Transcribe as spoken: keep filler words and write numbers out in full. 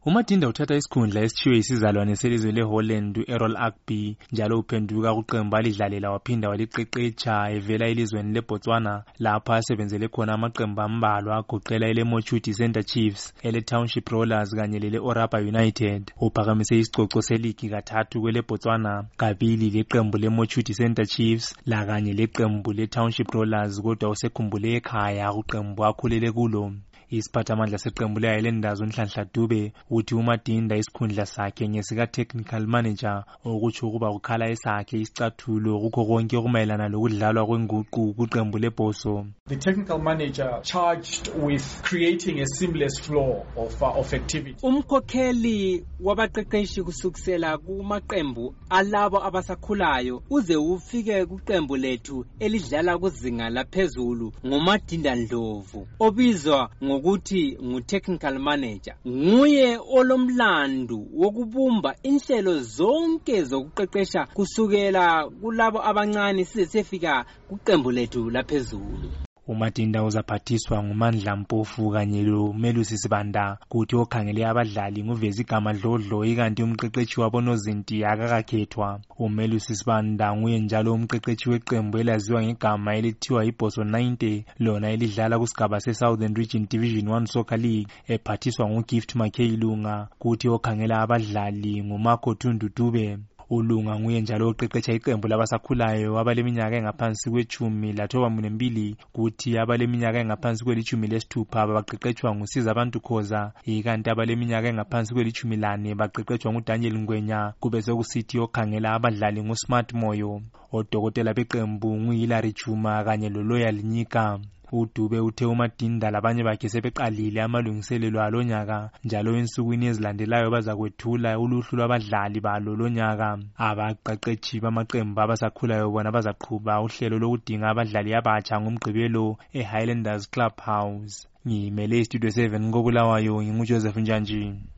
uMadinda uthatha isikhundla esithiwe isizalwane selizwe leHolland u-Errol Agbe njalo uphenduka kuqembu alidlalela waphinda waliqeqetsha evela elizweni leBotswana lapho asebenzele khona amaqembu ambalwa agoqela eleMochuti Center Chiefs, ele-Township Rollers kanye lele-Orapa United. Uphakamise isicoco seligi kathathu kweleBotswana, kabili leqembu leMochuti Center Chiefs la kanye leqembu le-Township Rollers, kodwa usekhumbule ekhaya kuqembu akhulele kulo. Isiphathamandla seqembu le-Highlanders uNhlanhla Dube uthi uMadinda isikhundla sakhe ngesika-technical manager okutsho ukuba kukhala esakhe isicathulo kukho konke okumayelana lokudlalwa kwenguqu kuqembu leBhoso. The technical manager charged with creating a seamless flow of, uh, of activity. Umkhokheli wabaqeqeshi kusukisela kumaqembu alabo abasakhulayo uze ufike kuqembu lethu elidlala kuzinga laphezulu nguMadinda Ndlovu obizwa ngokuthi ngu-technical manager. Nguye olomlandu wokubumba inhlelo zonke zokuqeqesha kusukela kulabo abancane size sefika kuqembu lethu laphezulu. uMadinda uzaphathiswa nguMandla Mpofu kanye loMelusi Sibanda, kuthi okhangele abadlali nguvezi igama Dlodlo ikanti umqeqeshi wabo Nozinti akakakhethwa. uMelusi Sibanda nguye njalo umqeqeshi weqembu elaziwa ngegama elithiwa iBhoso ninety lona elidlala kusigaba seSouthern Region Division one Soccer League, ephathiswa nguGift Makheyilunga, kuthi okhangela abadlali nguMarco Thundu Dube. uLunga nguye njalo oqeqetsha iqembu labasakhulayo abaleminyaka engaphansi kwetshumi lathoba mbili, kuthi abaleminyaka engaphansi kwelitshumi lesithupha baqeqetshwa nguSiza Abantu Khoza, ikanti abaleminyaka engaphansi kwelitshumi lane baqeqetshwa nguDaniel Ngwenya, kube sekusithi okhangela abadlali nguSmart Moyo. Odokotela beqembu nguHilary Chuma kanye loLoyal Nyika. uDube uthe uMadinda labanye bakhe sebeqalile amalungiselelo alonyaka njalo ensukwini ezilandelayo bazakwethula uluhlu lwabadlali balo lonyaka. Abaqeqeshi bamaqembu abasakhulayo bona bazaqhuba uhlelo lokudinga abadlali abatsha ngomgqibelo eHighlanders Clubhouse. Ngimele iStudio seven koBulawayo, nginguJoseph Njanji.